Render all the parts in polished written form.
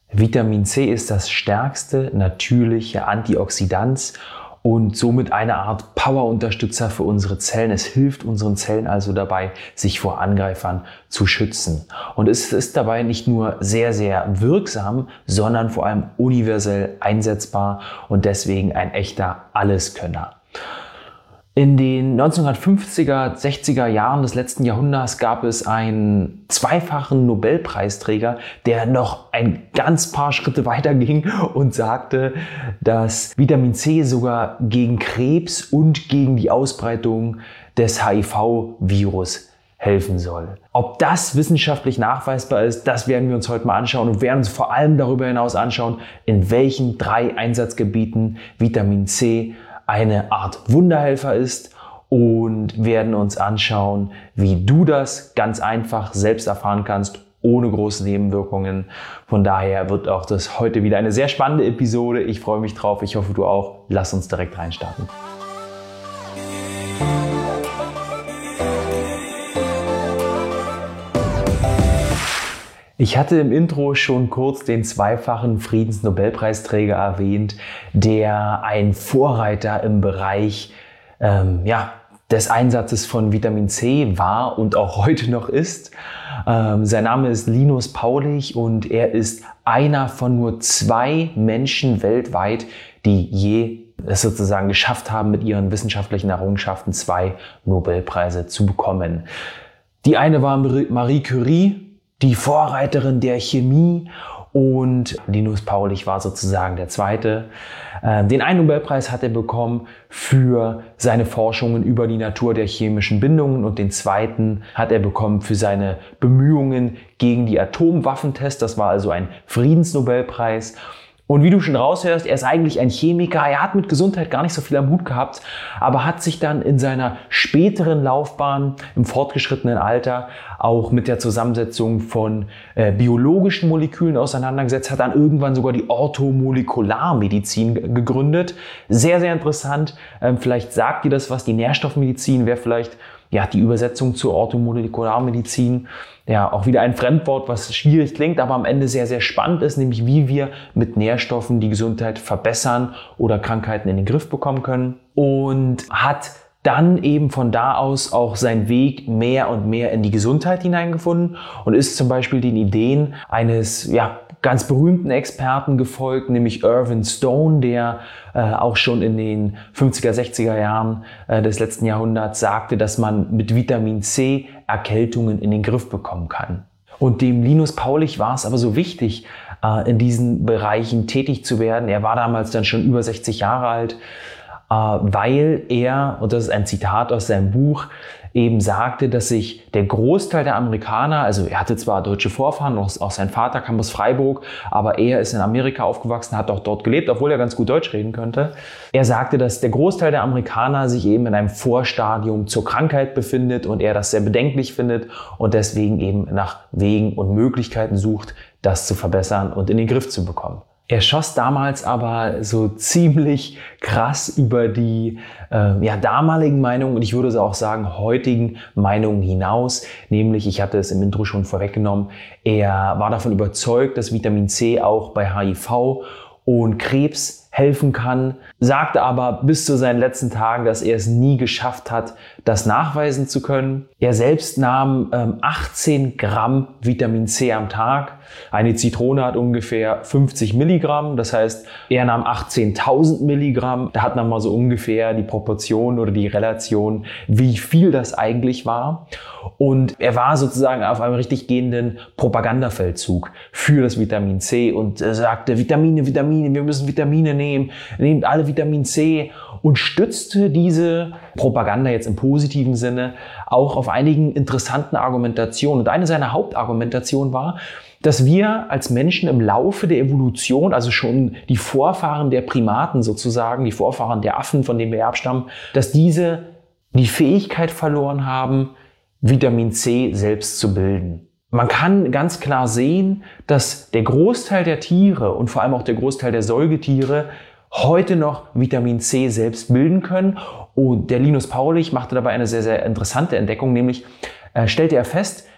Vitamin C ist das stärkste natürliche Antioxidant und somit eine Art Powerunterstützer für unsere Zellen. Es hilft unseren Zellen also dabei, sich vor Angreifern zu schützen. Und es ist dabei nicht nur sehr, sehr wirksam, sondern vor allem universell einsetzbar und deswegen ein echter Alleskönner. In den 1950er, 60er Jahren des letzten Jahrhunderts gab es einen zweifachen Nobelpreisträger, der noch ein ganz paar Schritte weiter ging und sagte, dass Vitamin C sogar gegen Krebs und gegen die Ausbreitung des HIV-Virus helfen soll. Ob das wissenschaftlich nachweisbar ist, das werden wir uns heute mal anschauen und werden uns vor allem darüber hinaus anschauen, in welchen 3 Einsatzgebieten Vitamin C eine Art Wunderhelfer ist und werden uns anschauen, wie du das ganz einfach selbst erfahren kannst, ohne große Nebenwirkungen. Von daher wird auch das heute wieder eine sehr spannende Episode. Ich freue mich drauf. Ich hoffe, du auch. Lass uns direkt reinstarten. Ich hatte im Intro schon kurz den zweifachen Friedensnobelpreisträger erwähnt, der ein Vorreiter im Bereich des Einsatzes von Vitamin C war und auch heute noch ist. Sein Name ist Linus Paulich und er ist einer von nur 2 Menschen weltweit, die je es sozusagen geschafft haben, mit ihren wissenschaftlichen Errungenschaften 2 Nobelpreise zu bekommen. Die eine war Marie Curie, die Vorreiterin der Chemie, und Linus Paulich war sozusagen der zweite. Den einen Nobelpreis hat er bekommen für seine Forschungen über die Natur der chemischen Bindungen und den zweiten hat er bekommen für seine Bemühungen gegen die Atomwaffentests. Das war also ein Friedensnobelpreis. Und wie du schon raushörst, er ist eigentlich ein Chemiker. Er hat mit Gesundheit gar nicht so viel am Hut gehabt, aber hat sich dann in seiner späteren Laufbahn im fortgeschrittenen Alter auch mit der Zusammensetzung von biologischen Molekülen auseinandergesetzt, hat dann irgendwann sogar die Orthomolekularmedizin gegründet. Sehr, sehr interessant. Vielleicht sagt dir das was. Die Nährstoffmedizin wäre vielleicht die Übersetzung zur Orthomolekularmedizin. Ja, auch wieder ein Fremdwort, was schwierig klingt, aber am Ende sehr, sehr spannend ist, nämlich wie wir mit Nährstoffen die Gesundheit verbessern oder Krankheiten in den Griff bekommen können. Und hat dann eben von da aus auch seinen Weg mehr und mehr in die Gesundheit hineingefunden und ist zum Beispiel den Ideen eines ganz berühmten Experten gefolgt, nämlich Irving Stone, der auch schon in den 50er, 60er Jahren des letzten Jahrhunderts sagte, dass man mit Vitamin C Erkältungen in den Griff bekommen kann. Und dem Linus Paulich war es aber so wichtig, in diesen Bereichen tätig zu werden. Er war damals dann schon über 60 Jahre alt, weil er, und das ist ein Zitat aus seinem Buch, eben sagte, dass sich der Großteil der Amerikaner, also er hatte zwar deutsche Vorfahren, auch sein Vater kam aus Freiburg, aber er ist in Amerika aufgewachsen, hat auch dort gelebt, obwohl er ganz gut Deutsch reden könnte. Er sagte, dass der Großteil der Amerikaner sich eben in einem Vorstadium zur Krankheit befindet und er das sehr bedenklich findet und deswegen eben nach Wegen und Möglichkeiten sucht, das zu verbessern und in den Griff zu bekommen. Er schoss damals aber so ziemlich krass über die damaligen Meinungen und ich würde auch sagen heutigen Meinungen hinaus. Nämlich, ich hatte es im Intro schon vorweggenommen, er war davon überzeugt, dass Vitamin C auch bei HIV und Krebs helfen kann, sagte aber bis zu seinen letzten Tagen, dass er es nie geschafft hat, das nachweisen zu können. Er selbst nahm 18 Gramm Vitamin C am Tag. Eine Zitrone hat ungefähr 50 Milligramm. Das heißt, er nahm 18.000 Milligramm. Da hat man mal so ungefähr die Proportion oder die Relation, wie viel das eigentlich war. Und er war sozusagen auf einem richtig gehenden Propagandafeldzug für das Vitamin C und sagte, Vitamine, wir müssen Vitamine nehmen, nehmt alle Vitamin C und stützte diese Propaganda jetzt im positiven Sinne auch auf einigen interessanten Argumentationen. Und eine seiner Hauptargumentationen war, dass wir als Menschen im Laufe der Evolution, also schon die Vorfahren der Primaten sozusagen, die Vorfahren der Affen, von denen wir abstammen, dass diese die Fähigkeit verloren haben, Vitamin C selbst zu bilden. Man kann ganz klar sehen, dass der Großteil der Tiere und vor allem auch der Großteil der Säugetiere heute noch Vitamin C selbst bilden können. Und der Linus Paulich machte dabei eine sehr, sehr interessante Entdeckung, nämlich stellte er fest,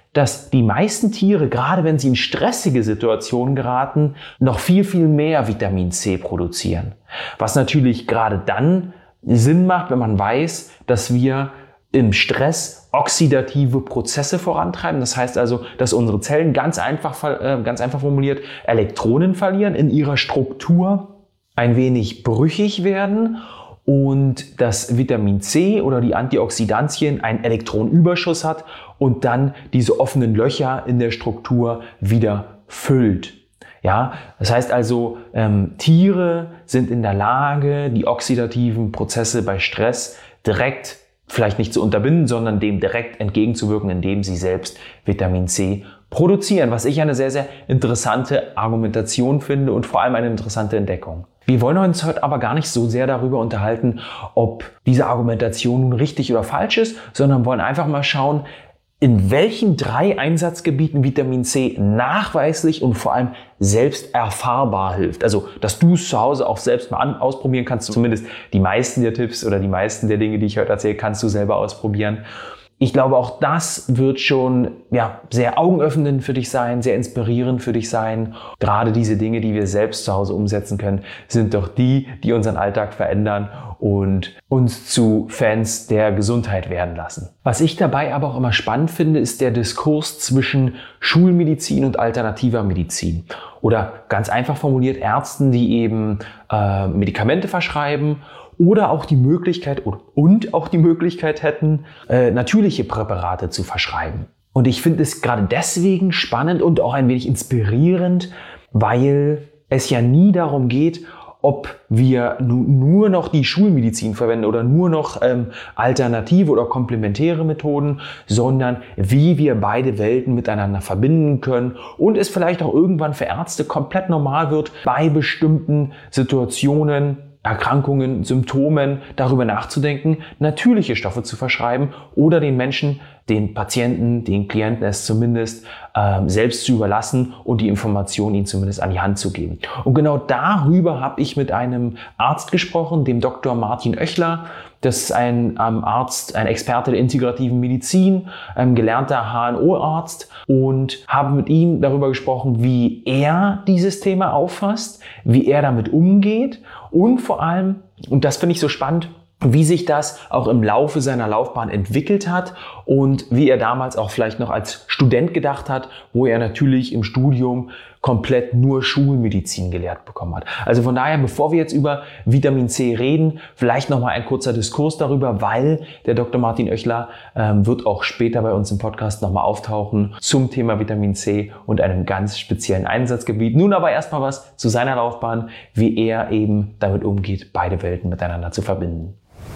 dass die meisten Tiere, gerade wenn sie in stressige Situationen geraten, noch viel, viel mehr Vitamin C produzieren. Was natürlich gerade dann Sinn macht, wenn man weiß, dass wir im Stress oxidative Prozesse vorantreiben. Das heißt also, dass unsere Zellen ganz einfach formuliert Elektronen verlieren, in ihrer Struktur ein wenig brüchig werden und das Vitamin C oder die Antioxidantien einen Elektronenüberschuss hat und dann diese offenen Löcher in der Struktur wieder füllt. Ja, das heißt also, Tiere sind in der Lage, die oxidativen Prozesse bei Stress direkt vielleicht nicht zu unterbinden, sondern dem direkt entgegenzuwirken, indem sie selbst Vitamin C produzieren, was ich eine sehr, sehr interessante Argumentation finde und vor allem eine interessante Entdeckung. Wir wollen uns heute aber gar nicht so sehr darüber unterhalten, ob diese Argumentation nun richtig oder falsch ist, sondern wollen einfach mal schauen, in welchen 3 Einsatzgebieten Vitamin C nachweislich und vor allem selbst erfahrbar hilft. Also, dass du es zu Hause auch selbst mal ausprobieren kannst. Zumindest die meisten der Tipps oder die meisten der Dinge, die ich heute erzähle, kannst du selber ausprobieren. Ich glaube, auch das wird schon sehr augenöffnend für dich sein, sehr inspirierend für dich sein. Gerade diese Dinge, die wir selbst zu Hause umsetzen können, sind doch die unseren Alltag verändern und uns zu Fans der Gesundheit werden lassen. Was ich dabei aber auch immer spannend finde, ist der Diskurs zwischen Schulmedizin und alternativer Medizin. Oder ganz einfach formuliert Ärzten, die eben Medikamente verschreiben oder auch die Möglichkeit hätten, natürliche Präparate zu verschreiben. Und ich finde es gerade deswegen spannend und auch ein wenig inspirierend, weil es ja nie darum geht, ob wir nur noch die Schulmedizin verwenden oder nur noch alternative oder komplementäre Methoden, sondern wie wir beide Welten miteinander verbinden können und es vielleicht auch irgendwann für Ärzte komplett normal wird, bei bestimmten Situationen, Erkrankungen, Symptomen darüber nachzudenken, natürliche Stoffe zu verschreiben oder den Menschen, den Patienten, den Klienten es zumindest selbst zu überlassen und die Information ihnen zumindest an die Hand zu geben. Und genau darüber habe ich mit einem Arzt gesprochen, dem Dr. Martin Oechler. Das ist ein Arzt, ein Experte der integrativen Medizin, ein gelernter HNO-Arzt und habe mit ihm darüber gesprochen, wie er dieses Thema auffasst, wie er damit umgeht und vor allem, und das finde ich so spannend, wie sich das auch im Laufe seiner Laufbahn entwickelt hat und wie er damals auch vielleicht noch als Student gedacht hat, wo er natürlich im Studium komplett nur Schulmedizin gelehrt bekommen hat. Also von daher, bevor wir jetzt über Vitamin C reden, vielleicht nochmal ein kurzer Diskurs darüber, weil der Dr. Martin Oechler wird auch später bei uns im Podcast nochmal auftauchen zum Thema Vitamin C und einem ganz speziellen Einsatzgebiet. Nun aber erstmal was zu seiner Laufbahn, wie er eben damit umgeht, beide Welten miteinander zu verbinden.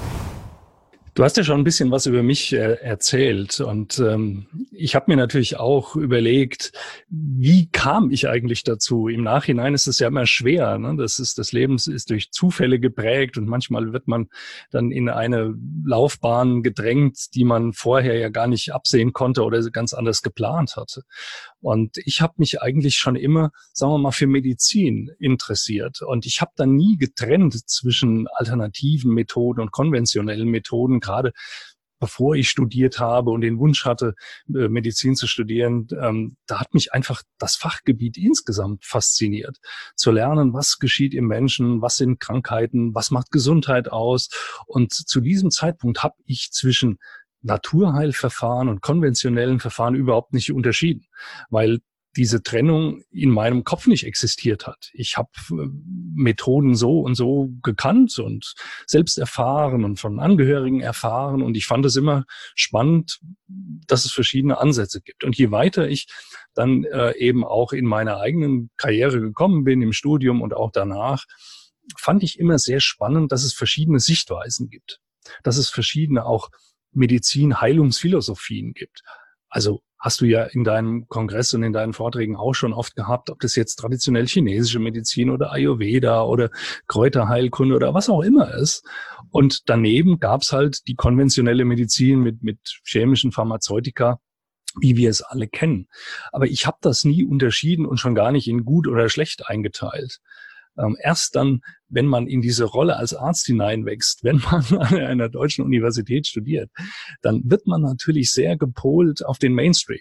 Du hast ja schon ein bisschen was über mich erzählt und ich habe mir natürlich auch überlegt, wie kam ich eigentlich dazu? Im Nachhinein ist es ja immer schwer, ne? Das Leben ist durch Zufälle geprägt und manchmal wird man dann in eine Laufbahn gedrängt, die man vorher ja gar nicht absehen konnte oder ganz anders geplant hatte. Und ich habe mich eigentlich schon immer, sagen wir mal, für Medizin interessiert. Und ich habe dann nie getrennt zwischen alternativen Methoden und konventionellen Methoden, gerade bevor ich studiert habe und den Wunsch hatte, Medizin zu studieren. Da hat mich einfach das Fachgebiet insgesamt fasziniert. Zu lernen, was geschieht im Menschen, was sind Krankheiten, was macht Gesundheit aus. Und zu diesem Zeitpunkt habe ich zwischen Naturheilverfahren und konventionellen Verfahren überhaupt nicht unterschieden, weil diese Trennung in meinem Kopf nicht existiert hat. Ich habe Methoden so und so gekannt und selbst erfahren und von Angehörigen erfahren und ich fand es immer spannend, dass es verschiedene Ansätze gibt. Und je weiter ich dann eben auch in meiner eigenen Karriere gekommen bin, im Studium und auch danach, fand ich immer sehr spannend, dass es verschiedene Sichtweisen gibt, dass es verschiedene auch Medizin-Heilungsphilosophien gibt. Also hast du ja in deinem Kongress und in deinen Vorträgen auch schon oft gehabt, ob das jetzt traditionell chinesische Medizin oder Ayurveda oder Kräuterheilkunde oder was auch immer ist. Und daneben gab's halt die konventionelle Medizin mit chemischen Pharmazeutika, wie wir es alle kennen. Aber ich habe das nie unterschieden und schon gar nicht in gut oder schlecht eingeteilt. Erst dann, wenn man in diese Rolle als Arzt hineinwächst, wenn man an einer deutschen Universität studiert, dann wird man natürlich sehr gepolt auf den Mainstream.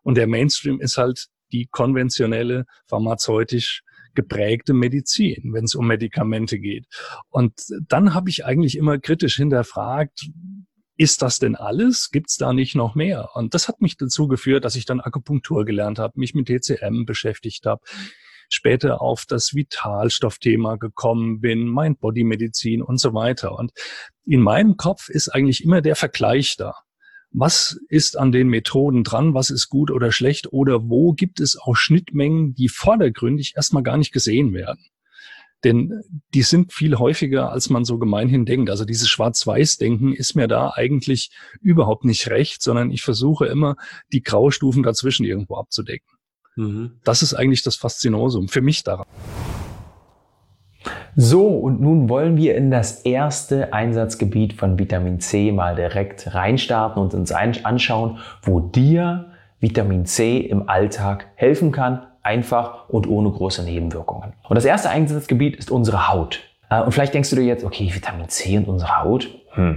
Und der Mainstream ist halt die konventionelle, pharmazeutisch geprägte Medizin, wenn es um Medikamente geht. Und dann habe ich eigentlich immer kritisch hinterfragt, ist das denn alles? Gibt es da nicht noch mehr? Und das hat mich dazu geführt, dass ich dann Akupunktur gelernt habe, mich mit TCM beschäftigt habe, später auf das Vitalstoffthema gekommen bin, Mind-Body-Medizin und so weiter. Und in meinem Kopf ist eigentlich immer der Vergleich da. Was ist an den Methoden dran? Was ist gut oder schlecht? Oder wo gibt es auch Schnittmengen, die vordergründig erstmal gar nicht gesehen werden? Denn die sind viel häufiger, als man so gemeinhin denkt. Also dieses Schwarz-Weiß-Denken ist mir da eigentlich überhaupt nicht recht, sondern ich versuche immer, die Graustufen dazwischen irgendwo abzudecken. Das ist eigentlich das Faszinosum für mich daran. So, und nun wollen wir in das erste Einsatzgebiet von Vitamin C mal direkt reinstarten und uns anschauen, wo dir Vitamin C im Alltag helfen kann, einfach und ohne große Nebenwirkungen. Und das erste Einsatzgebiet ist unsere Haut. Und vielleicht denkst du dir jetzt, okay, Vitamin C und unsere Haut?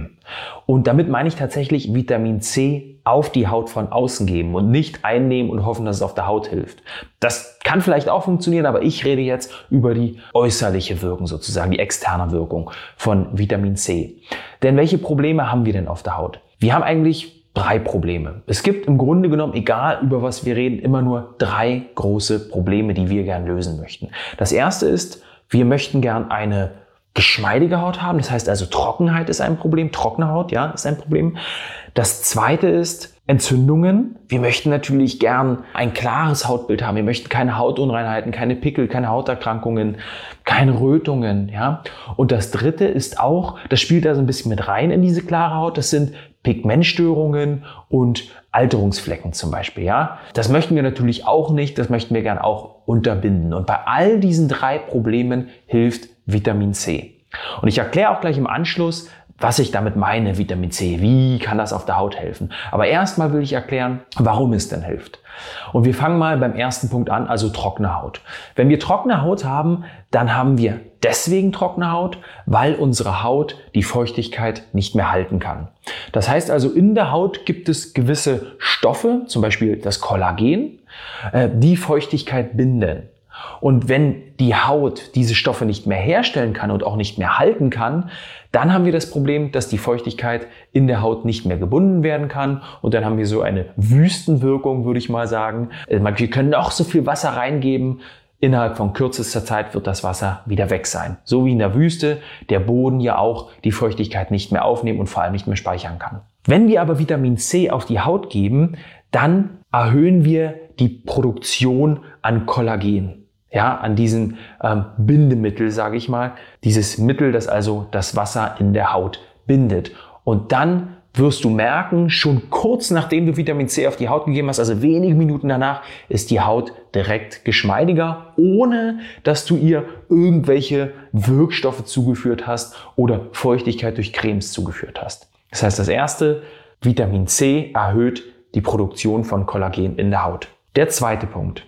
Und damit meine ich tatsächlich Vitamin C auf die Haut von außen geben und nicht einnehmen und hoffen, dass es auf der Haut hilft. Das kann vielleicht auch funktionieren, aber ich rede jetzt über die äußerliche Wirkung sozusagen, die externe Wirkung von Vitamin C. Denn welche Probleme haben wir denn auf der Haut? Wir haben eigentlich 3 Probleme. Es gibt im Grunde genommen, egal über was wir reden, immer nur 3 große Probleme, die wir gern lösen möchten. Das erste ist, wir möchten gern eine geschmeidige Haut haben. Das heißt also, Trockenheit ist ein Problem. Trockene Haut, ja, ist ein Problem. Das zweite ist Entzündungen. Wir möchten natürlich gern ein klares Hautbild haben. Wir möchten keine Hautunreinheiten, keine Pickel, keine Hauterkrankungen, keine Rötungen, ja. Und das dritte ist auch, das spielt da so ein bisschen mit rein in diese klare Haut, das sind Pigmentstörungen und Alterungsflecken zum Beispiel, ja. Das möchten wir natürlich auch nicht, das möchten wir gern auch unterbinden. Und bei all diesen 3 Problemen hilft Vitamin C. Und ich erkläre auch gleich im Anschluss, was ich damit meine, Vitamin C. Wie kann das auf der Haut helfen? Aber erstmal will ich erklären, warum es denn hilft. Und wir fangen mal beim ersten Punkt an, also trockene Haut. Wenn wir trockene Haut haben, dann haben wir deswegen trockene Haut, weil unsere Haut die Feuchtigkeit nicht mehr halten kann. Das heißt also, in der Haut gibt es gewisse Stoffe, zum Beispiel das Kollagen, die Feuchtigkeit binden. Und wenn die Haut diese Stoffe nicht mehr herstellen kann und auch nicht mehr halten kann, dann haben wir das Problem, dass die Feuchtigkeit in der Haut nicht mehr gebunden werden kann. Und dann haben wir so eine Wüstenwirkung, würde ich mal sagen. Wir können noch so viel Wasser reingeben. Innerhalb von kürzester Zeit wird das Wasser wieder weg sein. So wie in der Wüste der Boden ja auch die Feuchtigkeit nicht mehr aufnehmen und vor allem nicht mehr speichern kann. Wenn wir aber Vitamin C auf die Haut geben, dann erhöhen wir die Produktion an Kollagen. Ja, an diesem Bindemittel, sage ich mal. Dieses Mittel, das also das Wasser in der Haut bindet. Und dann wirst du merken, schon kurz nachdem du Vitamin C auf die Haut gegeben hast, also wenige Minuten danach, ist die Haut direkt geschmeidiger, ohne dass du ihr irgendwelche Wirkstoffe zugeführt hast oder Feuchtigkeit durch Cremes zugeführt hast. Das heißt, das erste, Vitamin C erhöht die Produktion von Kollagen in der Haut. Der zweite Punkt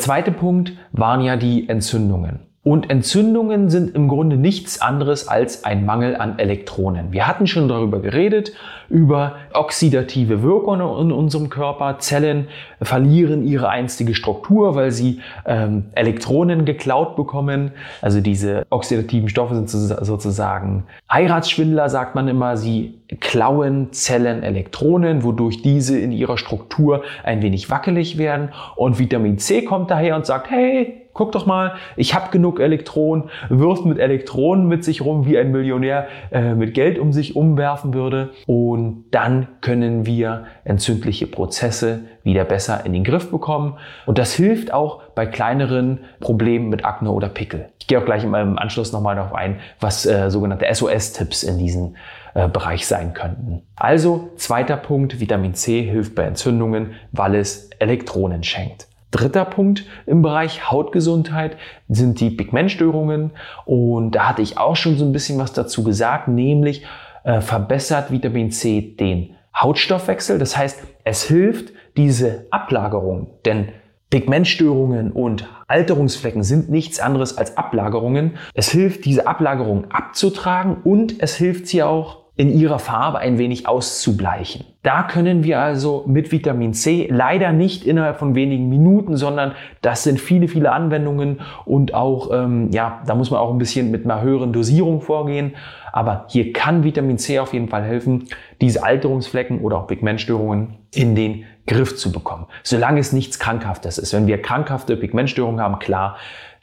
waren ja die Entzündungen. Und Entzündungen sind im Grunde nichts anderes als ein Mangel an Elektronen. Wir hatten schon darüber geredet, über oxidative Wirkungen in unserem Körper. Zellen verlieren ihre einstige Struktur, weil sie Elektronen geklaut bekommen. Also diese oxidativen Stoffe sind sozusagen Heiratsschwindler, sagt man immer. Sie klauen Zellen Elektronen, wodurch diese in ihrer Struktur ein wenig wackelig werden. Und Vitamin C kommt daher und sagt, hey, guck doch mal, ich habe genug Elektronen, wirft mit Elektronen mit sich rum, wie ein Millionär mit Geld um sich umwerfen würde. Und dann können wir entzündliche Prozesse wieder besser in den Griff bekommen. Und das hilft auch bei kleineren Problemen mit Akne oder Pickel. Ich gehe auch gleich im Anschluss nochmal darauf ein, was sogenannte SOS-Tipps in diesem Bereich sein könnten. Also, zweiter Punkt, Vitamin C hilft bei Entzündungen, weil es Elektronen schenkt. Dritter Punkt im Bereich Hautgesundheit sind die Pigmentstörungen. Und da hatte ich auch schon so ein bisschen was dazu gesagt, nämlich verbessert Vitamin C den Hautstoffwechsel. Das heißt, es hilft diese Ablagerung, denn Pigmentstörungen und Alterungsflecken sind nichts anderes als Ablagerungen. Es hilft, diese Ablagerung abzutragen und es hilft sie auch, in ihrer Farbe ein wenig auszubleichen. Da können wir also mit Vitamin C leider nicht innerhalb von wenigen Minuten, sondern das sind viele, viele Anwendungen und auch, da muss man auch ein bisschen mit einer höheren Dosierung vorgehen. Aber hier kann Vitamin C auf jeden Fall helfen, diese Alterungsflecken oder auch Pigmentstörungen in den Griff zu bekommen. Solange es nichts Krankhaftes ist. Wenn wir krankhafte Pigmentstörungen haben, klar,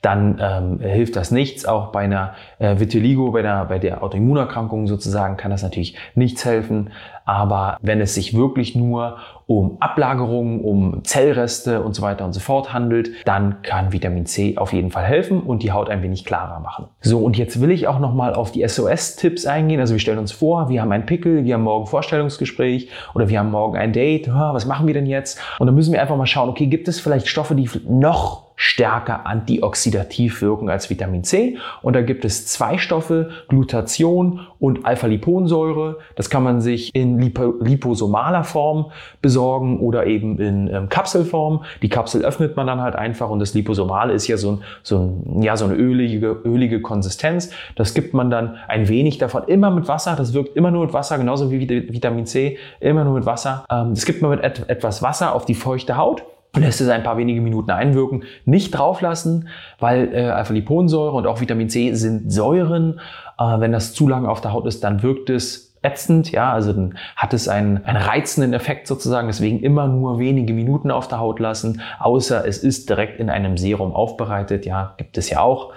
dann hilft das nichts. Auch bei einer Vitiligo, bei der Autoimmunerkrankung sozusagen, kann das natürlich nichts helfen. Aber wenn es sich wirklich nur um Ablagerungen, um Zellreste und so weiter und so fort handelt, dann kann Vitamin C auf jeden Fall helfen und die Haut ein wenig klarer machen. So, und jetzt will ich auch nochmal auf die SOS-Tipps eingehen. Also wir stellen uns vor, wir haben einen Pickel, wir haben morgen Vorstellungsgespräch oder wir haben morgen ein Date. Was machen wir denn jetzt? Und dann müssen wir einfach mal schauen, okay, gibt es vielleicht Stoffe, die noch stärker antioxidativ wirken als Vitamin C? Und da gibt es 2 Stoffe, Glutathion und Alpha-Liponsäure. Das kann man sich in liposomaler Form besorgen oder eben in Kapselform. Die Kapsel öffnet man dann halt einfach und das Liposomale ist ja so eine ölige Konsistenz. Das gibt man dann ein wenig davon immer mit Wasser. Das wirkt immer nur mit Wasser, genauso wie Vitamin C, immer nur mit Wasser. Das gibt man mit etwas Wasser auf die feuchte Haut. Und lässt es ein paar wenige Minuten einwirken. Nicht drauflassen, weil Alpha-Liponsäure und auch Vitamin C sind Säuren. Wenn das zu lange auf der Haut ist, dann wirkt es ätzend. Ja, also dann hat es einen reizenden Effekt sozusagen. Deswegen immer nur wenige Minuten auf der Haut lassen. Außer es ist direkt in einem Serum aufbereitet. Ja, gibt es ja auch.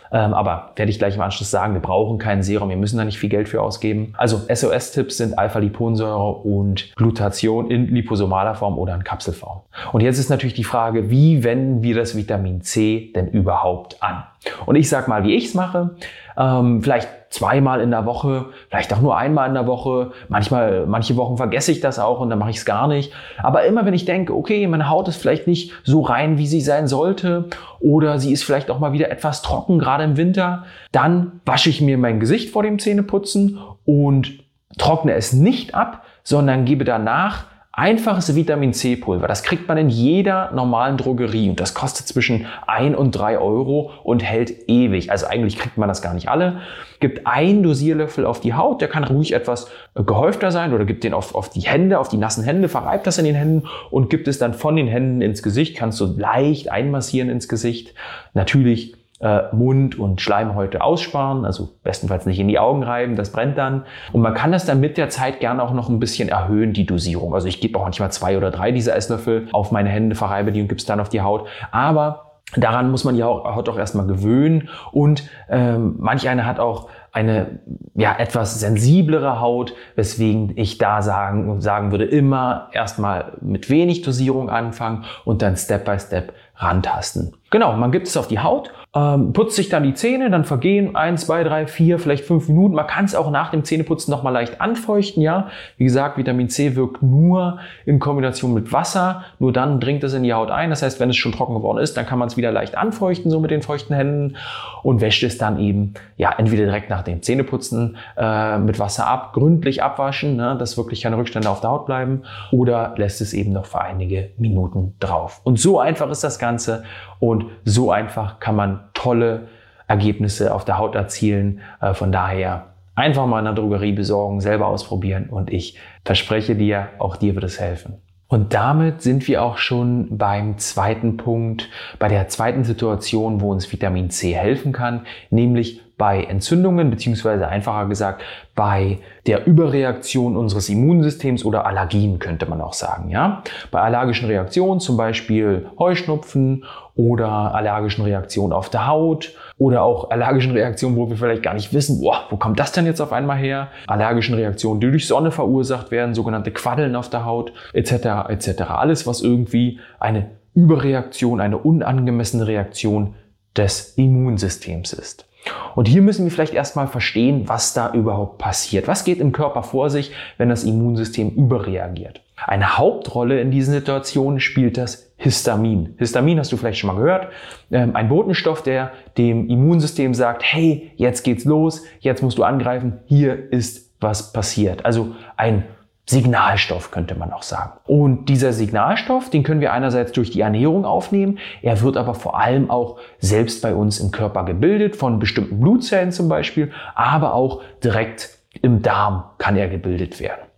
Aber werde ich gleich im Anschluss sagen, wir brauchen kein Serum, wir müssen da nicht viel Geld für ausgeben. Also SOS-Tipps sind Alpha-Liponsäure und Glutathion in liposomaler Form oder in Kapselform. Und jetzt ist natürlich die Frage, wie wenden wir das Vitamin C denn überhaupt an? Und ich sag mal, wie ich es mache. Vielleicht 2-mal in der Woche, vielleicht auch nur 1-mal in der Woche. Manche Wochen vergesse ich das auch und dann mache ich es gar nicht. Aber immer wenn ich denke, okay, meine Haut ist vielleicht nicht so rein, wie sie sein sollte oder sie ist vielleicht auch mal wieder etwas trocken, gerade im Winter, dann wasche ich mir mein Gesicht vor dem Zähneputzen und trockne es nicht ab, sondern gebe danach einfaches Vitamin C Pulver. Das kriegt man in jeder normalen Drogerie und das kostet zwischen 1 und 3 Euro und hält ewig. Also eigentlich kriegt man das gar nicht alle. Gibt 1 Dosierlöffel auf die Haut, der kann ruhig etwas gehäufter sein oder gibt den auf die Hände, auf die nassen Hände, verreibt das in den Händen und gibt es dann von den Händen ins Gesicht. Kannst du leicht einmassieren ins Gesicht. Natürlich Mund und Schleimhäute aussparen, also bestenfalls nicht in die Augen reiben, das brennt dann. Und man kann das dann mit der Zeit gerne auch noch ein bisschen erhöhen, die Dosierung. Also ich gebe auch manchmal 2 oder 3 dieser Esslöffel auf meine Hände, verreibe die und gebe es dann auf die Haut. Aber daran muss man die Haut auch erstmal gewöhnen und manch einer hat auch eine etwas sensiblere Haut, weswegen ich da sagen würde, immer erstmal mit wenig Dosierung anfangen und dann Step by Step rantasten. Genau, man gibt es auf die Haut, putzt sich dann die Zähne, dann vergehen 1, 2, 3, 4, vielleicht 5 Minuten. Man kann es auch nach dem Zähneputzen nochmal leicht anfeuchten, ja. Wie gesagt, Vitamin C wirkt nur in Kombination mit Wasser, nur dann dringt es in die Haut ein. Das heißt, wenn es schon trocken geworden ist, dann kann man es wieder leicht anfeuchten, so mit den feuchten Händen und wäscht es dann eben, entweder direkt nach dem Zähneputzen mit Wasser ab, gründlich abwaschen, ne, dass wirklich keine Rückstände auf der Haut bleiben oder lässt es eben noch für einige Minuten drauf. Und so einfach ist das Ganze und so einfach kann man tolle Ergebnisse auf der Haut erzielen. Von daher einfach mal in der Drogerie besorgen, selber ausprobieren und ich verspreche dir, auch dir wird es helfen. Und damit sind wir auch schon beim zweiten Punkt, bei der zweiten Situation, wo uns Vitamin C helfen kann, nämlich bei Entzündungen beziehungsweise einfacher gesagt bei der Überreaktion unseres Immunsystems oder Allergien könnte man auch sagen. Ja? Bei allergischen Reaktionen, zum Beispiel Heuschnupfen oder allergischen Reaktionen auf der Haut oder auch allergischen Reaktionen, wo wir vielleicht gar nicht wissen, wo kommt das denn jetzt auf einmal her? Allergischen Reaktionen, die durch Sonne verursacht werden, sogenannte Quaddeln auf der Haut etc. etc. Alles, was irgendwie eine Überreaktion, eine unangemessene Reaktion des Immunsystems ist. Und hier müssen wir vielleicht erstmal verstehen, was da überhaupt passiert. Was geht im Körper vor sich, wenn das Immunsystem überreagiert? Eine Hauptrolle in diesen Situationen spielt das Histamin. Histamin hast du vielleicht schon mal gehört. Ein Botenstoff, der dem Immunsystem sagt, hey, jetzt geht's los, jetzt musst du angreifen, hier ist was passiert. Also ein Signalstoff könnte man auch sagen. Und dieser Signalstoff, den können wir einerseits durch die Ernährung aufnehmen. Er wird aber vor allem auch selbst bei uns im Körper gebildet, von bestimmten Blutzellen zum Beispiel, aber auch direkt im Darm kann er gebildet werden.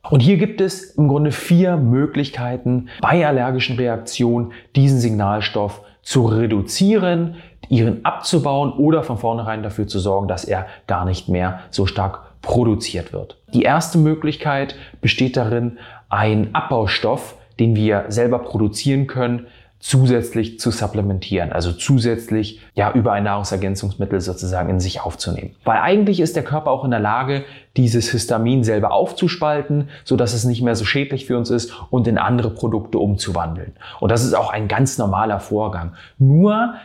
Und hier gibt es im Grunde 4 Möglichkeiten, bei allergischen Reaktionen diesen Signalstoff zu reduzieren, ihren abzubauen oder von vornherein dafür zu sorgen, dass er gar nicht mehr so stark produziert wird. Die erste Möglichkeit besteht darin, einen Abbaustoff, den wir selber produzieren können, zusätzlich zu supplementieren, also zusätzlich über ein Nahrungsergänzungsmittel sozusagen in sich aufzunehmen. Weil eigentlich ist der Körper auch in der Lage, dieses Histamin selber aufzuspalten, so dass es nicht mehr so schädlich für uns ist und in andere Produkte umzuwandeln. Und das ist auch ein ganz normaler Vorgang. Nur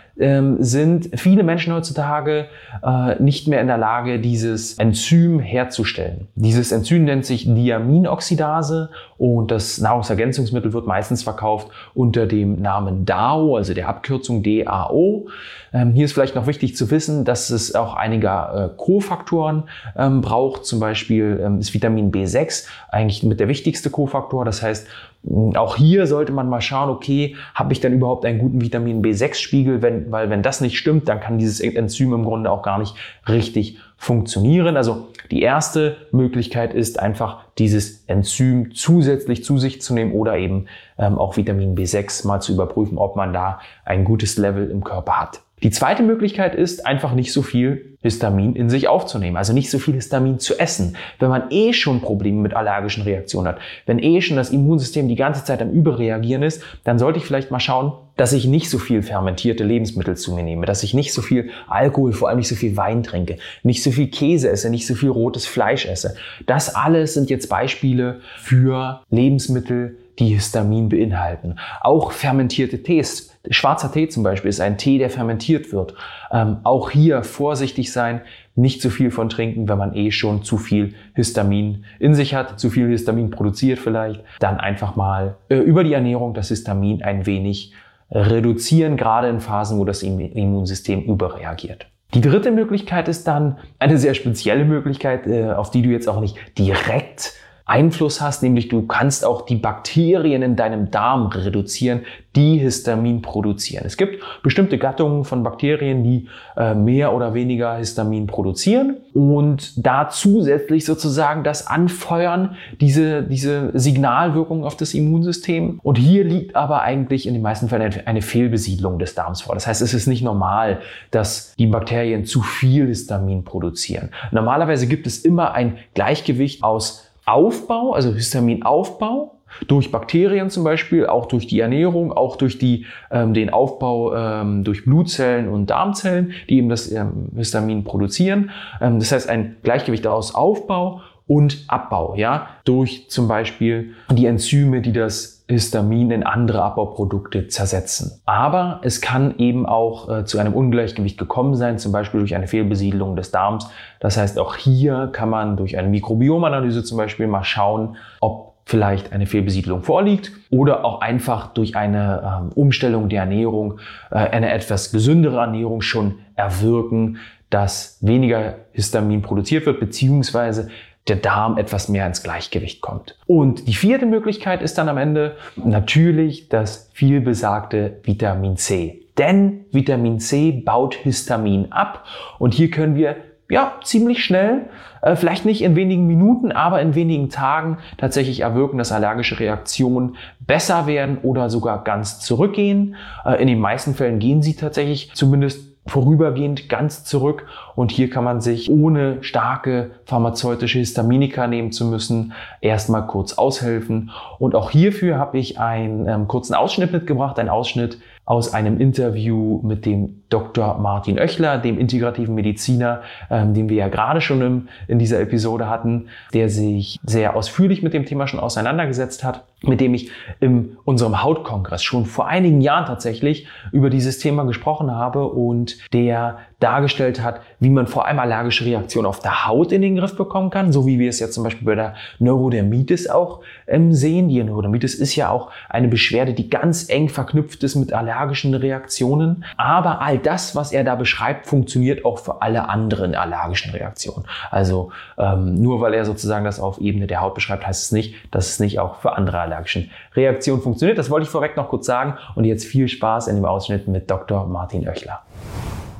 sind viele Menschen heutzutage nicht mehr in der Lage, dieses Enzym herzustellen. Dieses Enzym nennt sich Diaminoxidase und das Nahrungsergänzungsmittel wird meistens verkauft unter dem Namen DAO, also der Abkürzung DAO. Hier ist vielleicht noch wichtig zu wissen, dass es auch einige Kofaktoren braucht. Zum Beispiel ist Vitamin B6 eigentlich mit der wichtigste Kofaktor. Das heißt, auch hier sollte man mal schauen, okay, habe ich denn überhaupt einen guten Vitamin B6-Spiegel? Weil wenn das nicht stimmt, dann kann dieses Enzym im Grunde auch gar nicht richtig funktionieren. Also die erste Möglichkeit ist einfach, dieses Enzym zusätzlich zu sich zu nehmen oder eben auch Vitamin B6 mal zu überprüfen, ob man da ein gutes Level im Körper hat. Die zweite Möglichkeit ist, einfach nicht so viel Histamin in sich aufzunehmen, also nicht so viel Histamin zu essen. Wenn man schon Probleme mit allergischen Reaktionen hat, wenn schon das Immunsystem die ganze Zeit am Überreagieren ist, dann sollte ich vielleicht mal schauen, dass ich nicht so viel fermentierte Lebensmittel zu mir nehme, dass ich nicht so viel Alkohol, vor allem nicht so viel Wein trinke, nicht so viel Käse esse, nicht so viel rotes Fleisch esse. Das alles sind jetzt Beispiele für Lebensmittel, die Histamin beinhalten. Auch fermentierte Tees. Schwarzer Tee zum Beispiel ist ein Tee, der fermentiert wird. Auch hier vorsichtig sein, nicht zu viel von trinken, wenn man schon zu viel Histamin in sich hat, zu viel Histamin produziert vielleicht. Dann einfach mal über die Ernährung das Histamin ein wenig reduzieren, gerade in Phasen, wo das Immunsystem überreagiert. Die dritte Möglichkeit ist dann eine sehr spezielle Möglichkeit, auf die du jetzt auch nicht direkt Einfluss hast, nämlich du kannst auch die Bakterien in deinem Darm reduzieren, die Histamin produzieren. Es gibt bestimmte Gattungen von Bakterien, die mehr oder weniger Histamin produzieren und da zusätzlich sozusagen das anfeuern, diese Signalwirkung auf das Immunsystem. Und hier liegt aber eigentlich in den meisten Fällen eine Fehlbesiedlung des Darms vor. Das heißt, es ist nicht normal, dass die Bakterien zu viel Histamin produzieren. Normalerweise gibt es immer ein Gleichgewicht aus Aufbau, also Histaminaufbau, durch Bakterien zum Beispiel, auch durch die Ernährung, auch durch den Aufbau durch Blutzellen und Darmzellen, die eben das Histamin produzieren. Das heißt ein Gleichgewicht aus Aufbau und Abbau, durch zum Beispiel die Enzyme, die das Histamin in andere Abbauprodukte zersetzen. Aber es kann eben auch zu einem Ungleichgewicht gekommen sein, zum Beispiel durch eine Fehlbesiedlung des Darms. Das heißt, auch hier kann man durch eine Mikrobiomanalyse zum Beispiel mal schauen, ob vielleicht eine Fehlbesiedlung vorliegt oder auch einfach durch eine Umstellung der Ernährung, eine etwas gesündere Ernährung schon erwirken, dass weniger Histamin produziert wird, beziehungsweise der Darm etwas mehr ins Gleichgewicht kommt. Und die vierte Möglichkeit ist dann am Ende natürlich das vielbesagte Vitamin C. Denn Vitamin C baut Histamin ab und hier können wir ziemlich schnell, vielleicht nicht in wenigen Minuten, aber in wenigen Tagen tatsächlich erwirken, dass allergische Reaktionen besser werden oder sogar ganz zurückgehen. In den meisten Fällen gehen sie tatsächlich zumindest vorübergehend ganz zurück und hier kann man sich, ohne starke pharmazeutische Histaminika nehmen zu müssen, erstmal kurz aushelfen. Und auch hierfür habe ich einen kurzen Ausschnitt mitgebracht, einen Ausschnitt aus einem Interview mit dem Dr. Martin Oechler, dem integrativen Mediziner, den wir ja gerade schon in dieser Episode hatten, der sich sehr ausführlich mit dem Thema schon auseinandergesetzt hat, mit dem ich in unserem Hautkongress schon vor einigen Jahren tatsächlich über dieses Thema gesprochen habe und der dargestellt hat, wie man vor allem allergische Reaktionen auf der Haut in den Griff bekommen kann, so wie wir es jetzt zum Beispiel bei der Neurodermitis auch sehen. Die Neurodermitis ist ja auch eine Beschwerde, die ganz eng verknüpft ist mit allergischen Reaktionen. Aber all das, was er da beschreibt, funktioniert auch für alle anderen allergischen Reaktionen. Also nur weil er sozusagen das auf Ebene der Haut beschreibt, heißt es nicht, dass es nicht auch für andere allergischen Reaktionen funktioniert. Das wollte ich vorweg noch kurz sagen und jetzt viel Spaß in dem Ausschnitt mit Dr. Martin Oechler.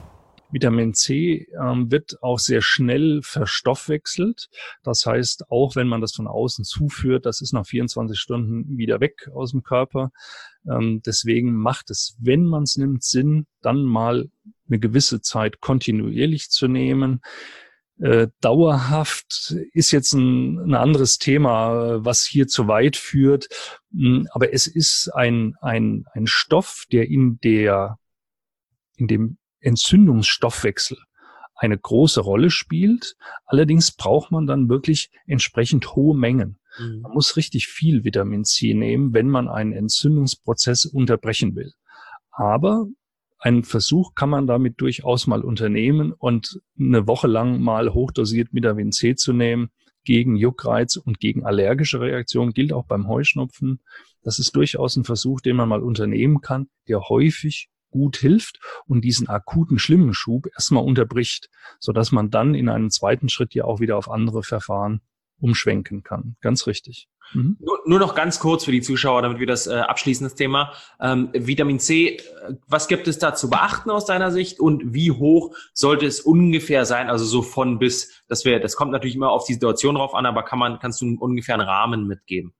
Vitamin C wird auch sehr schnell verstoffwechselt. Das heißt, auch wenn man das von außen zuführt, das ist nach 24 Stunden wieder weg aus dem Körper. Deswegen macht es, wenn man es nimmt, Sinn, dann mal eine gewisse Zeit kontinuierlich zu nehmen. Dauerhaft ist jetzt ein anderes Thema, was hier zu weit führt. Aber es ist ein Stoff, der in dem Entzündungsstoffwechsel eine große Rolle spielt. Allerdings braucht man dann wirklich entsprechend hohe Mengen. Man muss richtig viel Vitamin C nehmen, wenn man einen Entzündungsprozess unterbrechen will. Aber einen Versuch kann man damit durchaus mal unternehmen und eine Woche lang mal hochdosiert Vitamin C zu nehmen gegen Juckreiz und gegen allergische Reaktionen, gilt auch beim Heuschnupfen. Das ist durchaus ein Versuch, den man mal unternehmen kann, der häufig gut hilft und diesen akuten schlimmen Schub erstmal unterbricht, sodass man dann in einem zweiten Schritt ja auch wieder auf andere Verfahren umschwenken kann. Ganz richtig. Nur noch ganz kurz für die Zuschauer, damit wir das abschließen, das Thema. Vitamin C, was gibt es da zu beachten aus deiner Sicht und wie hoch sollte es ungefähr sein? Also so von bis, das kommt natürlich immer auf die Situation drauf an, aber kannst du ungefähr einen Rahmen mitgeben?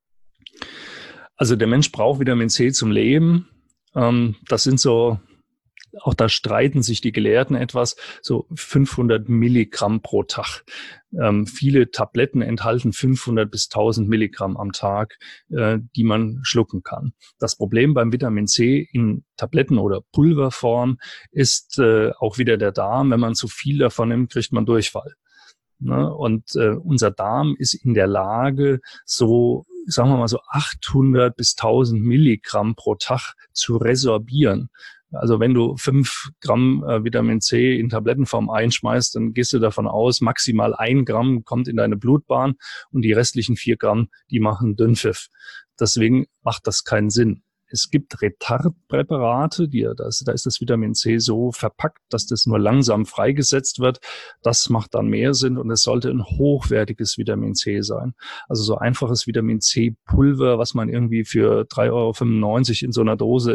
Also der Mensch braucht Vitamin C zum Leben. Das sind so, auch da streiten sich die Gelehrten etwas, so 500 Milligramm pro Tag. Viele Tabletten enthalten 500 bis 1000 Milligramm am Tag, die man schlucken kann. Das Problem beim Vitamin C in Tabletten- oder Pulverform ist auch wieder der Darm. Wenn man zu viel davon nimmt, kriegt man Durchfall. Ne? Und unser Darm ist in der Lage, so, sagen wir mal so 800 bis 1000 Milligramm pro Tag zu resorbieren. Also wenn du 5 Gramm Vitamin C in Tablettenform einschmeißt, dann gehst du davon aus, maximal 1 Gramm kommt in deine Blutbahn und die restlichen 4 Gramm, die machen Dünnpfiff. Deswegen macht das keinen Sinn. Es gibt Retardpräparate, da ist das Vitamin C so verpackt, dass das nur langsam freigesetzt wird. Das macht dann mehr Sinn und es sollte ein hochwertiges Vitamin C sein. Also so einfaches Vitamin C-Pulver, was man irgendwie für 3,95 € in so einer Dose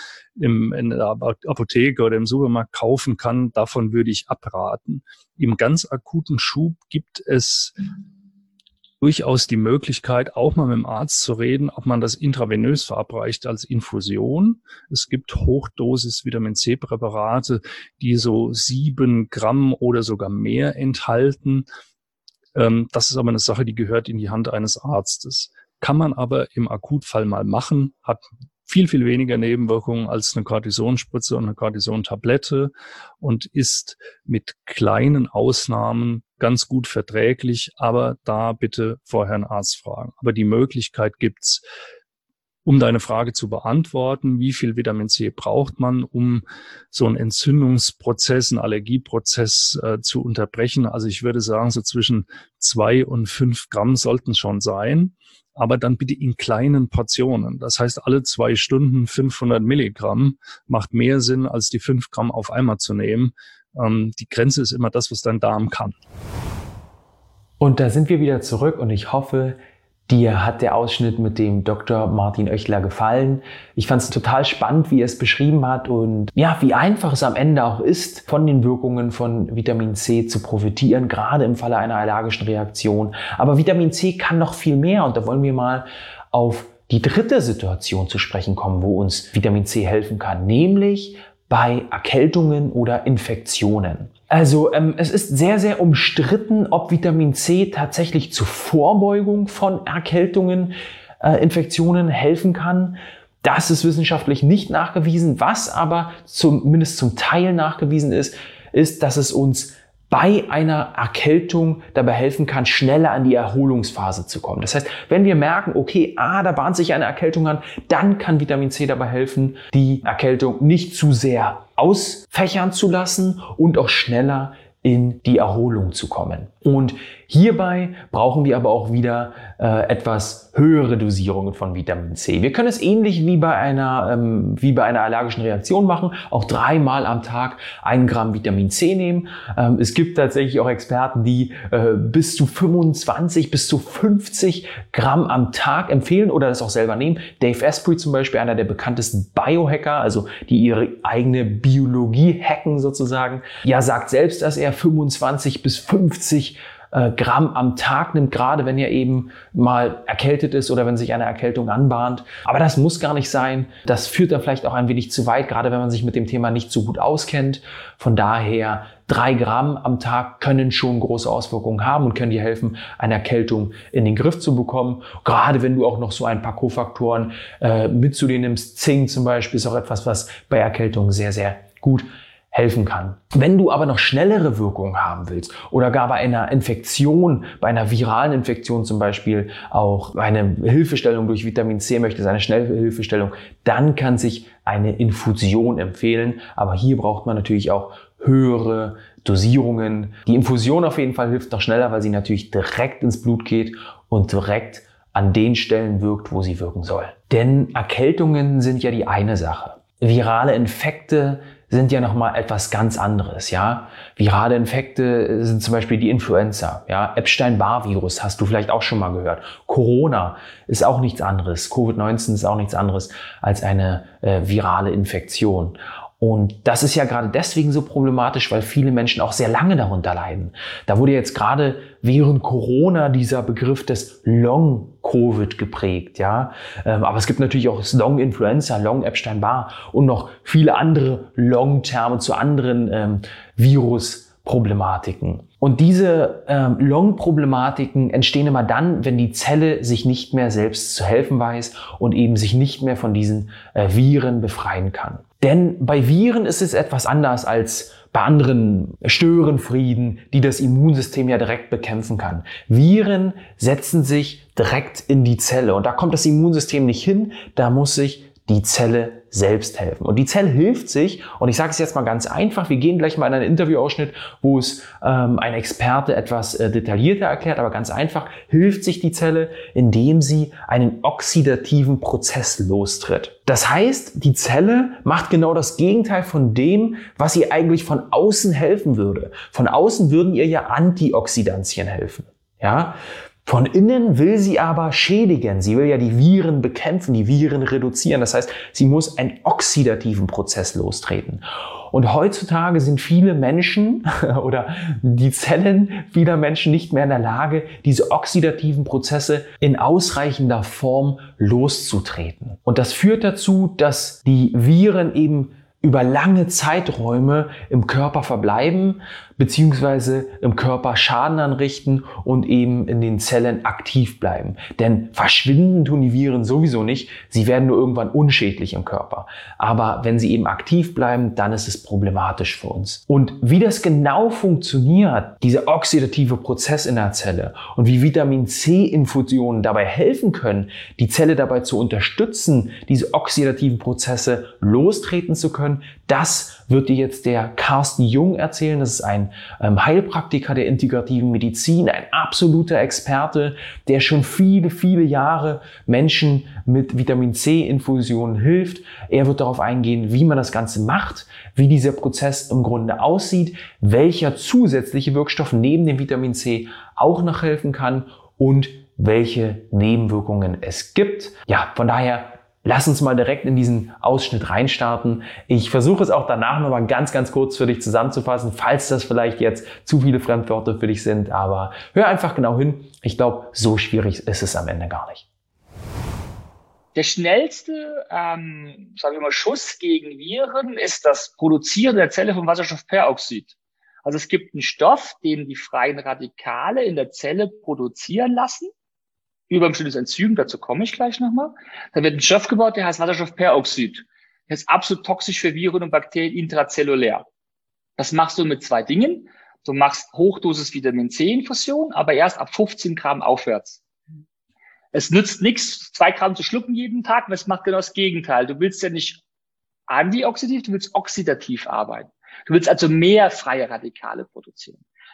in der Apotheke oder im Supermarkt kaufen kann, davon würde ich abraten. Im ganz akuten Schub gibt es durchaus die Möglichkeit, auch mal mit dem Arzt zu reden, ob man das intravenös verabreicht als Infusion. Es gibt Hochdosis-Vitamin-C-Präparate, die so 7 Gramm oder sogar mehr enthalten. Das ist aber eine Sache, die gehört in die Hand eines Arztes. Kann man aber im Akutfall mal machen, hat viel, viel weniger Nebenwirkungen als eine Cortisonspritze und eine Cortisontablette und ist mit kleinen Ausnahmen ganz gut verträglich, aber da bitte vorher einen Arzt fragen. Aber die Möglichkeit gibt's, um deine Frage zu beantworten, wie viel Vitamin C braucht man, um so einen Entzündungsprozess, einen Allergieprozess zu unterbrechen. Also ich würde sagen, so zwischen 2 und 5 Gramm sollten es schon sein, aber dann bitte in kleinen Portionen. Das heißt, alle 2 Stunden 500 Milligramm macht mehr Sinn, als die 5 Gramm auf einmal zu nehmen. Die Grenze ist immer das, was dein Darm kann. Und da sind wir wieder zurück und ich hoffe, dir hat der Ausschnitt mit dem Dr. Martin Oechler gefallen. Ich fand es total spannend, wie er es beschrieben hat und ja, wie einfach es am Ende auch ist, von den Wirkungen von Vitamin C zu profitieren, gerade im Falle einer allergischen Reaktion. Aber Vitamin C kann noch viel mehr und da wollen wir mal auf die dritte Situation zu sprechen kommen, wo uns Vitamin C helfen kann, nämlich bei Erkältungen oder Infektionen. Also es ist sehr, sehr umstritten, ob Vitamin C tatsächlich zur Vorbeugung von Erkältungen, Infektionen helfen kann. Das ist wissenschaftlich nicht nachgewiesen. Was aber zumindest zum Teil nachgewiesen ist, dass es uns bei einer Erkältung dabei helfen kann, schneller an die Erholungsphase zu kommen. Das heißt, wenn wir merken, okay, da bahnt sich eine Erkältung an, dann kann Vitamin C dabei helfen, die Erkältung nicht zu sehr ausfächern zu lassen und auch schneller in die Erholung zu kommen. Und hierbei brauchen wir aber auch wieder etwas höhere Dosierungen von Vitamin C. Wir können es ähnlich wie bei einer allergischen Reaktion machen, auch 3-mal am Tag 1 Gramm Vitamin C nehmen. Es gibt tatsächlich auch Experten, die bis zu 25 bis zu 50 Gramm am Tag empfehlen oder das auch selber nehmen. Dave Asprey zum Beispiel, einer der bekanntesten Biohacker, also die ihre eigene Biologie hacken sozusagen, ja, sagt selbst, dass er 25 bis 50 Gramm am Tag nimmt, gerade wenn er eben mal erkältet ist oder wenn sich eine Erkältung anbahnt. Aber das muss gar nicht sein. Das führt dann vielleicht auch ein wenig zu weit, gerade wenn man sich mit dem Thema nicht so gut auskennt. Von daher 3 Gramm am Tag können schon große Auswirkungen haben und können dir helfen, eine Erkältung in den Griff zu bekommen. Gerade wenn du auch noch so ein paar Kofaktoren mit zu dir nimmst. Zink zum Beispiel ist auch etwas, was bei Erkältungen sehr, sehr gut helfen kann. Wenn du aber noch schnellere Wirkungen haben willst oder gar bei einer Infektion, bei einer viralen Infektion zum Beispiel auch eine Hilfestellung durch Vitamin C möchtest, eine schnelle Hilfestellung, dann kann sich eine Infusion empfehlen. Aber hier braucht man natürlich auch höhere Dosierungen. Die Infusion auf jeden Fall hilft noch schneller, weil sie natürlich direkt ins Blut geht und direkt an den Stellen wirkt, wo sie wirken soll. Denn Erkältungen sind ja die eine Sache. Virale Infekte sind ja nochmal etwas ganz anderes, ja. Virale Infekte sind zum Beispiel die Influenza, ja. Epstein-Barr-Virus hast du vielleicht auch schon mal gehört. Corona ist auch nichts anderes. Covid-19 ist auch nichts anderes als eine virale Infektion. Und das ist ja gerade deswegen so problematisch, weil viele Menschen auch sehr lange darunter leiden. Da wurde jetzt gerade während Corona dieser Begriff des Long-Covid geprägt, ja. Aber es gibt natürlich auch das Long-Influenza, Long-Epstein-Barr und noch viele andere Long-Terme zu anderen Virusproblematiken. Und diese Long-Problematiken entstehen immer dann, wenn die Zelle sich nicht mehr selbst zu helfen weiß und eben sich nicht mehr von diesen Viren befreien kann. Denn bei Viren ist es etwas anders als bei anderen Störenfrieden, die das Immunsystem ja direkt bekämpfen kann. Viren setzen sich direkt in die Zelle und da kommt das Immunsystem nicht hin, da muss sich die Zelle selbst helfen. Und die Zelle hilft sich, und ich sage es jetzt mal ganz einfach, wir gehen gleich mal in einen Interviewausschnitt, wo es ein Experte etwas detaillierter erklärt, aber ganz einfach hilft sich die Zelle, indem sie einen oxidativen Prozess lostritt. Das heißt, die Zelle macht genau das Gegenteil von dem, was ihr eigentlich von außen helfen würde. Von außen würden ihr ja Antioxidantien helfen. Ja? Von innen will sie aber schädigen. Sie will ja die Viren bekämpfen, die Viren reduzieren. Das heißt, sie muss einen oxidativen Prozess lostreten. Und heutzutage sind viele Menschen oder die Zellen vieler Menschen nicht mehr in der Lage, diese oxidativen Prozesse in ausreichender Form loszutreten. Und das führt dazu, dass die Viren eben über lange Zeiträume im Körper verbleiben, beziehungsweise im Körper Schaden anrichten und eben in den Zellen aktiv bleiben. Denn verschwinden tun die Viren sowieso nicht, sie werden nur irgendwann unschädlich im Körper. Aber wenn sie eben aktiv bleiben, dann ist es problematisch für uns. Und wie das genau funktioniert, dieser oxidative Prozess in der Zelle und wie Vitamin C-Infusionen dabei helfen können, die Zelle dabei zu unterstützen, diese oxidativen Prozesse lostreten zu können, das wird dir jetzt der Carsten Jung erzählen. Das ist ein Heilpraktiker der integrativen Medizin, ein absoluter Experte, der schon viele, viele Jahre Menschen mit Vitamin C-Infusionen hilft. Er wird darauf eingehen, wie man das Ganze macht, wie dieser Prozess im Grunde aussieht, welcher zusätzliche Wirkstoff neben dem Vitamin C auch noch helfen kann und welche Nebenwirkungen es gibt. Ja, von daher lass uns mal direkt in diesen Ausschnitt reinstarten. Ich versuche es auch danach nochmal ganz, ganz kurz für dich zusammenzufassen, falls das vielleicht jetzt zu viele Fremdwörter für dich sind. Aber hör einfach genau hin. Ich glaube, so schwierig ist es am Ende gar nicht. Der schnellste, sagen wir mal, Schuss gegen Viren ist das Produzieren der Zelle von Wasserstoffperoxid. Also es gibt einen Stoff, den die freien Radikale in der Zelle produzieren lassen. Über ein bestimmtes Enzym, dazu komme ich gleich nochmal. Da wird ein Stoff gebaut, der heißt Wasserstoffperoxid. Der ist absolut toxisch für Viren und Bakterien intrazellulär. Das machst du mit 2 Dingen. Du machst Hochdosis Vitamin C-Infusion, aber erst ab 15 Gramm aufwärts. Es nützt nichts, 2 Gramm zu schlucken jeden Tag, weil es macht genau das Gegenteil. Du willst ja nicht antioxidativ, du willst oxidativ arbeiten. Du willst also mehr freie Radikale produzieren.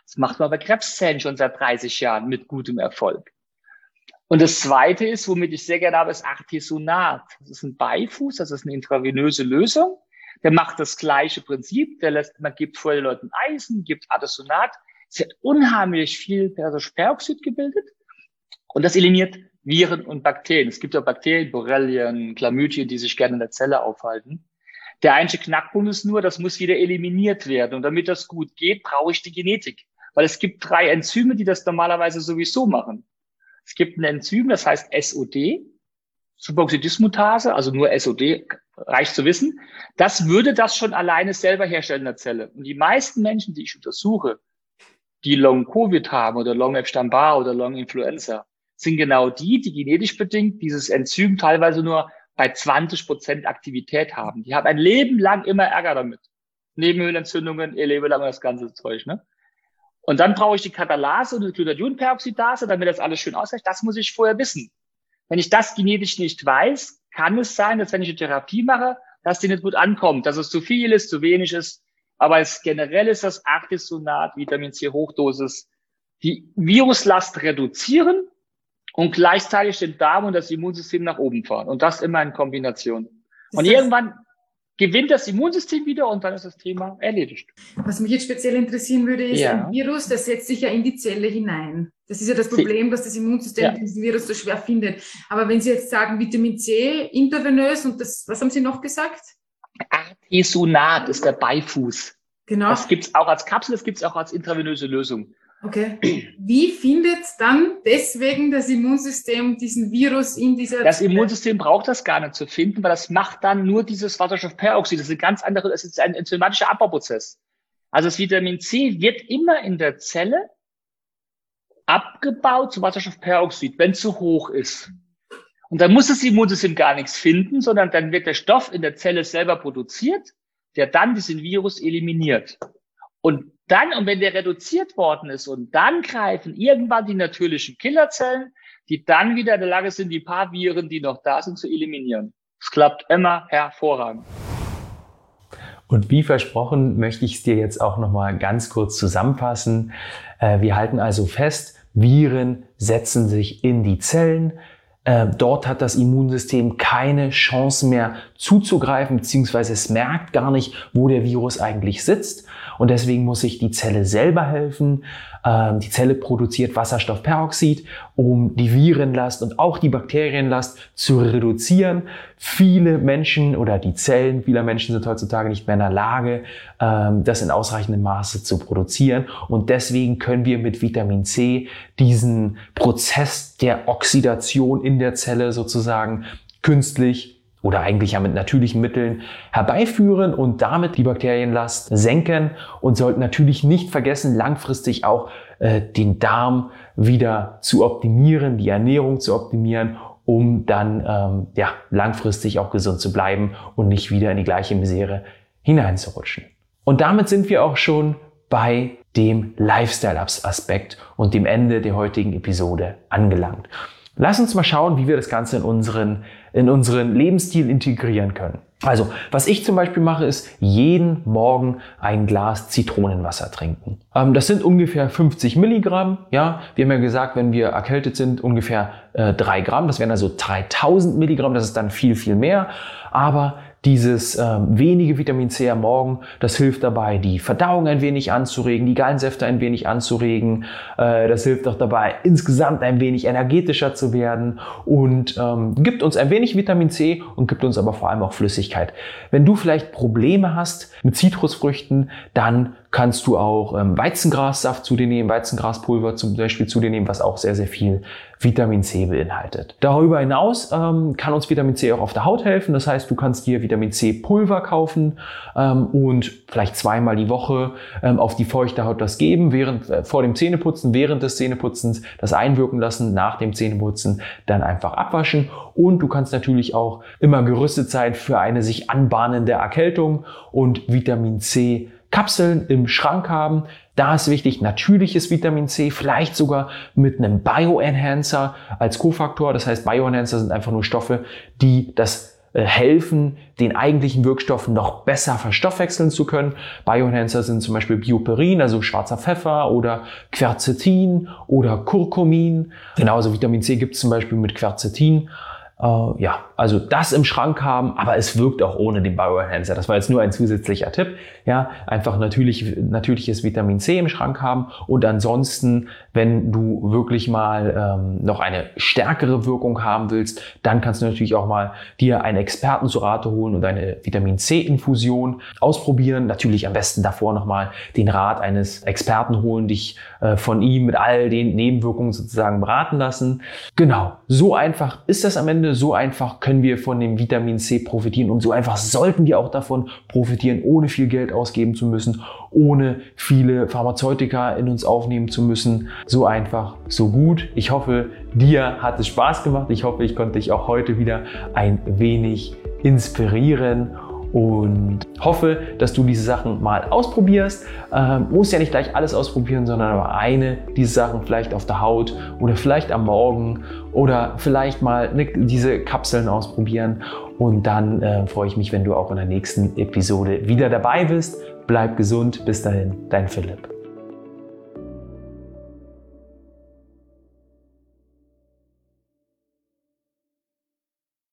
Das macht man bei Krebszellen schon seit 30 Jahren mit gutem Erfolg. Und das Zweite ist, womit ich sehr gerne habe, ist Artesunat. Das ist ein Beifuß, das ist eine intravenöse Lösung. Der macht das gleiche Prinzip. Man gibt vorher den Leuten Eisen, gibt Artesunat. Es wird unheimlich viel Peroxid gebildet. Und das eliminiert Viren und Bakterien. Es gibt ja Bakterien, Borrelien, Chlamydien, die sich gerne in der Zelle aufhalten. Der einzige Knackpunkt ist nur, das muss wieder eliminiert werden. Und damit das gut geht, brauche ich die Genetik. Weil es gibt 3 Enzyme, die das normalerweise sowieso machen. Es gibt ein Enzym, das heißt SOD, Superoxidismutase, also nur SOD, reicht zu wissen. Das würde das schon alleine selber herstellen in der Zelle. Und die meisten Menschen, die ich untersuche, die Long-Covid haben oder Long-Epstein-Barr oder Long-Influenza, sind genau die genetisch bedingt dieses Enzym teilweise nur bei 20% Aktivität haben. Die haben ein Leben lang immer Ärger damit. Nebenhöhlenentzündungen, ihr Leben lang das ganze Zeug, ne? Und dann brauche ich die Katalase und die Glutathionperoxidase, damit das alles schön ausreicht. Das muss ich vorher wissen. Wenn ich das genetisch nicht weiß, kann es sein, dass wenn ich eine Therapie mache, dass die nicht gut ankommt, dass es zu viel ist, zu wenig ist. Aber generell ist das Artesunat, Vitamin C Hochdosis, die Viruslast reduzieren und gleichzeitig den Darm und das Immunsystem nach oben fahren. Und das immer in Kombination. Und irgendwann gewinnt das Immunsystem wieder und dann ist das Thema erledigt. Was mich jetzt speziell interessieren würde, ist ein Virus, das setzt sich ja in die Zelle hinein. Das ist ja das Problem, dass das Immunsystem dieses Virus so schwer findet. Aber wenn Sie jetzt sagen Vitamin C intravenös und das, was haben Sie noch gesagt? Artesunat ist der Beifuß. Genau. Das gibt's auch als Kapsel, das gibt's auch als intravenöse Lösung. Okay. Wie findet dann deswegen das Immunsystem diesen Virus in dieser Das Immunsystem braucht das gar nicht zu finden, weil das macht dann nur dieses Wasserstoffperoxid. Das ist das ist ein enzymatischer Abbauprozess. Also das Vitamin C wird immer in der Zelle abgebaut zu Wasserstoffperoxid, wenn es zu hoch ist. Und dann muss das Immunsystem gar nichts finden, sondern dann wird der Stoff in der Zelle selber produziert, der dann diesen Virus eliminiert. Und wenn der reduziert worden ist und dann greifen irgendwann die natürlichen Killerzellen, die dann wieder in der Lage sind, die paar Viren, die noch da sind, zu eliminieren. Es klappt immer hervorragend. Und wie versprochen, möchte ich es dir jetzt auch nochmal ganz kurz zusammenfassen. Wir halten also fest, Viren setzen sich in die Zellen. Dort hat das Immunsystem keine Chance mehr zuzugreifen, beziehungsweise es merkt gar nicht, wo der Virus eigentlich sitzt. Und deswegen muss sich die Zelle selber helfen. Die Zelle produziert Wasserstoffperoxid, um die Virenlast und auch die Bakterienlast zu reduzieren. Viele Menschen oder die Zellen vieler Menschen sind heutzutage nicht mehr in der Lage, das in ausreichendem Maße zu produzieren. Und deswegen können wir mit Vitamin C diesen Prozess der Oxidation in der Zelle sozusagen künstlich oder eigentlich ja mit natürlichen Mitteln herbeiführen und damit die Bakterienlast senken und sollten natürlich nicht vergessen, langfristig auch den Darm wieder zu optimieren, die Ernährung zu optimieren, um dann langfristig auch gesund zu bleiben und nicht wieder in die gleiche Misere hineinzurutschen. Und damit sind wir auch schon bei dem Lifestyle-Aspekt und dem Ende der heutigen Episode angelangt. Lass uns mal schauen, wie wir das Ganze in unseren Lebensstil integrieren können. Also, was ich zum Beispiel mache, ist jeden Morgen ein Glas Zitronenwasser trinken. Das sind ungefähr 50 Milligramm. Ja, wir haben ja gesagt, wenn wir erkältet sind, ungefähr 3 Gramm. Das wären also 3000 Milligramm. Das ist dann viel, viel mehr. Aber dieses wenige Vitamin C am Morgen, das hilft dabei, die Verdauung ein wenig anzuregen, die Gallensäfte ein wenig anzuregen. Das hilft auch dabei, insgesamt ein wenig energetischer zu werden und gibt uns ein wenig Vitamin C und gibt uns aber vor allem auch Flüssigkeit. Wenn du vielleicht Probleme hast mit Zitrusfrüchten, dann kannst du auch Weizengrassaft zu dir nehmen, Weizengraspulver zum Beispiel zu dir nehmen, was auch sehr, sehr viel Vitamin C beinhaltet. Darüber hinaus kann uns Vitamin C auch auf der Haut helfen. Das heißt, du kannst dir Vitamin C Pulver kaufen und vielleicht 2-mal die Woche auf die feuchte Haut das geben, vor dem Zähneputzen, während des Zähneputzens das einwirken lassen, nach dem Zähneputzen dann einfach abwaschen. Und du kannst natürlich auch immer gerüstet sein für eine sich anbahnende Erkältung und Vitamin C Kapseln im Schrank haben. Da ist wichtig, natürliches Vitamin C, vielleicht sogar mit einem Bioenhancer als Kofaktor. Das heißt, Bioenhancer sind einfach nur Stoffe, die das helfen, den eigentlichen Wirkstoff noch besser verstoffwechseln zu können. Bioenhancer sind zum Beispiel Bioperin, also schwarzer Pfeffer, oder Quercetin oder Curcumin. Genauso Vitamin C gibt es zum Beispiel mit Quercetin. Also das im Schrank haben, aber es wirkt auch ohne den Bioenhancer. Das war jetzt nur ein zusätzlicher Tipp. Ja, einfach natürliches Vitamin C im Schrank haben, und ansonsten, wenn du wirklich mal noch eine stärkere Wirkung haben willst, dann kannst du natürlich auch mal dir einen Experten zu Rate holen und eine Vitamin C-Infusion ausprobieren. Natürlich am besten davor nochmal den Rat eines Experten holen, dich von ihm mit all den Nebenwirkungen sozusagen beraten lassen. Genau, so einfach ist das am Ende. So einfach können wir von dem Vitamin C profitieren, und so einfach sollten wir auch davon profitieren, ohne viel Geld ausgeben zu müssen, ohne viele Pharmazeutika in uns aufnehmen zu müssen. So einfach, so gut. Ich hoffe, dir hat es Spaß gemacht. Ich hoffe, ich konnte dich auch heute wieder ein wenig inspirieren und hoffe, dass du diese Sachen mal ausprobierst. Musst ja nicht gleich alles ausprobieren, sondern aber eine dieser Sachen vielleicht auf der Haut oder vielleicht am Morgen oder vielleicht mal diese Kapseln ausprobieren. Und dann freue ich mich, wenn du auch in der nächsten Episode wieder dabei bist. Bleib gesund. Bis dahin, dein Philipp.